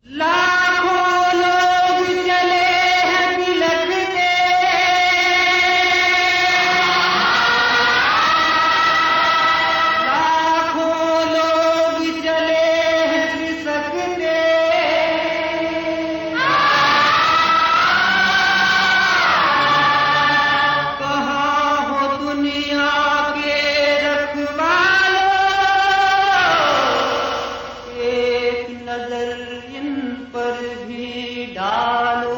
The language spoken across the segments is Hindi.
लाखों लोग चले हैं बिलखते, लाखों लोग चले हैं बिसकते, कहाँ हो दुनिया के रखवालों, एक नजर इन पर भी डालो।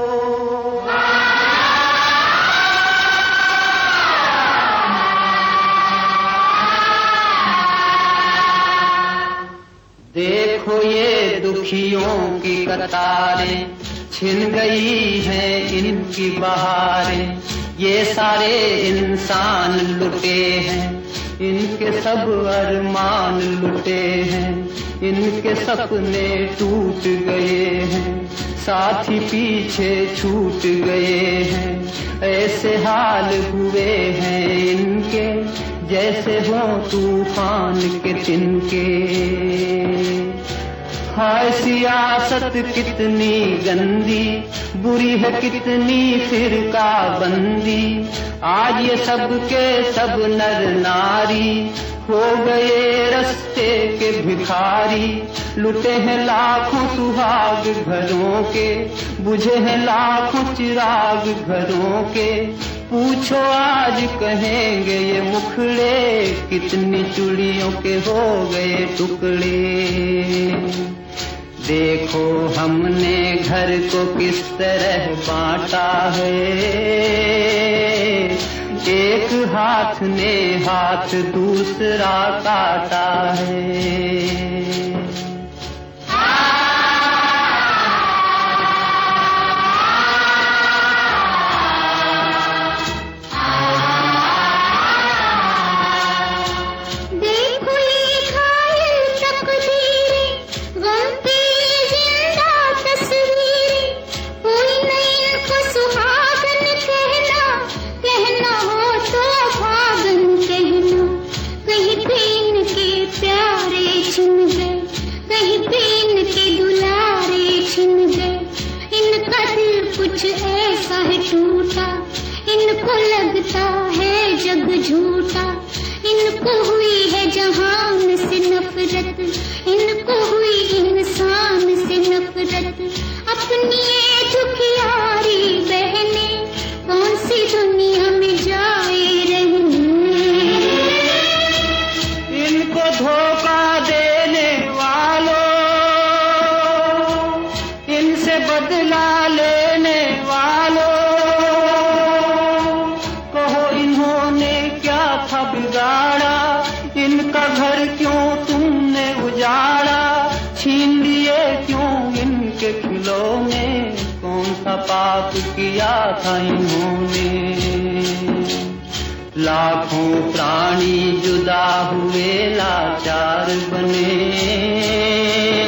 देखो ये दुखियों की कतारें, छिन गई हैं इनकी बहारें। ये सारे इंसान लुटे हैं, इनके सब अरमान लुटे हैं, इनके सपने टूट गए हैं, साथी पीछे छूट गए हैं। ऐसे हाल हुए हैं इनके, जैसे हो तूफान के तिनके। हाय सियासत कितनी गंदी, बुरी है कितनी फिरका बंदी। आज ये सब के सब नर नारी हो गए रस्ते के भिखारी। लुटे हैं लाखों सुहाग घरों के, बुझे हैं लाखों चिराग घरों के। पूछो आज कहेंगे ये मुखड़े, कितनी चूड़ियों के हो गए टुकड़े। देखो हमने घर को किस तरह बांटा है, एक हाथ ने हाथ दूसरा काटा है। कुछ ऐसा है टूटा, इनको लगता है जग झूठा। इनको हुई है जहान से नफरत, इनको हुई इंसान से नफरत। अपनी ये दुखियारी बहने कौन सी दुनिया में जाए रहने। इनको धोखा देने वालों, इनसे बदला लेने वालों, कहो इन्होंने क्या था बिगाड़ा, इनका घर क्यों तुमने उजाड़ा। छीन लिए क्यों इनके खिलौने, कौन सा पाप किया था इन्होंने। लाखों प्राणी जुदा हुए लाचार बने,